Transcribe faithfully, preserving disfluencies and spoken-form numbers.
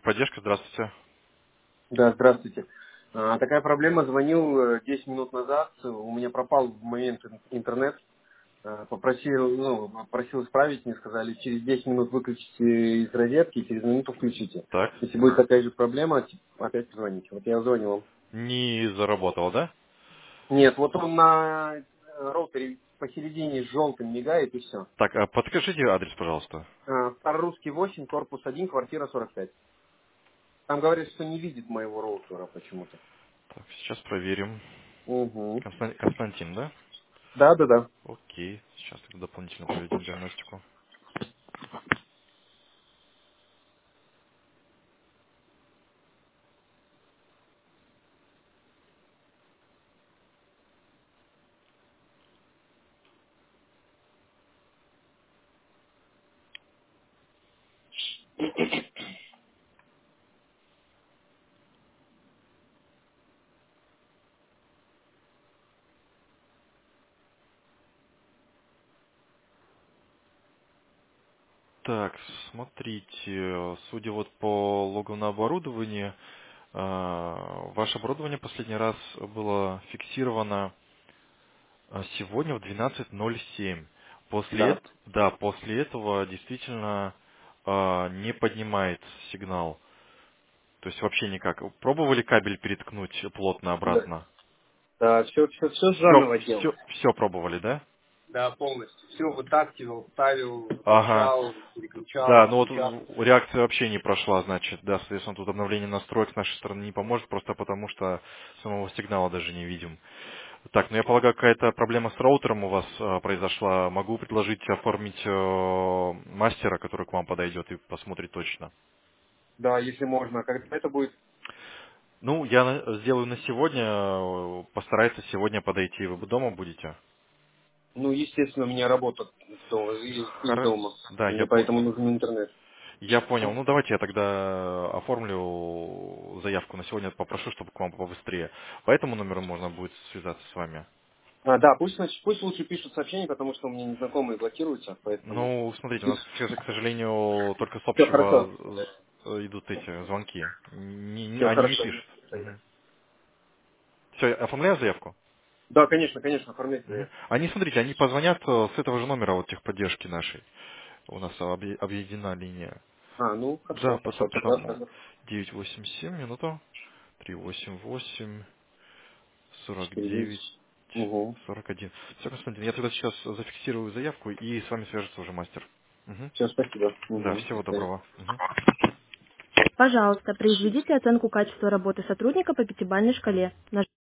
Техподдержка, здравствуйте. Да, здравствуйте. А, такая проблема. Звонил э, десять минут назад. У меня пропал в момент ин- интернет. А, Попросил, ну, просил исправить. Мне сказали, через десять минут выключите из розетки, через минуту включите. Так, Если будет такая же проблема, т- опять позвоните. Вот я звоню вам. не заработал, да? Нет, вот он на э, роутере посередине желтым мигает и все. Так, а подскажите адрес, пожалуйста. Старорусский восемь, корпус один, квартира сорок пять. Там говорят, что не видит моего роутера почему-то. Так, сейчас проверим. Угу. Констан- Константин, да? Да, да, да. Окей, сейчас тогда дополнительно проведем диагностику. Так, смотрите, судя вот по логу на оборудовании, а, ваше оборудование последний раз было фиксировано а, сегодня в двенадцать ноль семь. После, Да. эт- да, после этого действительно а, не поднимает сигнал. То есть вообще никак. Пробовали кабель переткнуть плотно Да. обратно? Да, все, все, все Все, заново делал. все, все пробовали, да? Да, полностью. Все вытаскивал, ставил, Ага. выключал, переключал, Да, ну вот включал. в- реакция вообще не прошла, значит, да, соответственно, тут обновление настроек с нашей стороны не поможет, просто потому что самого сигнала даже не видим. Так, ну я полагаю, какая-то проблема с роутером у вас э, произошла. Могу предложить оформить э, мастера, который к вам подойдет и посмотрит точно. Да, если можно. Когда это будет? Ну, я на- сделаю на сегодня, э, постарается сегодня подойти. Вы дома будете? Ну, естественно, у меня работа дома, и не Хоро- дома. Да, я, Мне по- поэтому нужен интернет. я понял. Ну, давайте я тогда оформлю заявку на сегодня, попрошу, чтобы к вам побыстрее. По этому номеру можно будет связаться с вами. А, да, пусть, значит, пусть лучше пишут сообщения, потому что у меня незнакомые блокируются, поэтому... Ну, смотрите, у нас, к к сожалению, только с Все хорошо. общего э, идут эти звонки. Не- не- Все они не хорошо. пишут. Все, оформляю заявку? Да, конечно, конечно, оформляйте Мгм. заявку. Они, смотрите, они позвонят э, с этого же номера вот техподдержки нашей. У нас объ- объединена линия. А, ну, Да, хорошо, потому, хорошо. Тогда потому сразу девять восемь семь минуту, три восемь восемь, сорок четыре девять, девять. Угу. сорок один. Все, Константин, я тогда сейчас зафиксирую заявку и с вами свяжется уже мастер. Мгм. Все, спасибо. Да, Угу. всего доброго. Мгм. Пожалуйста, произведите оценку качества работы сотрудника по пятибалльной шкале. Наж-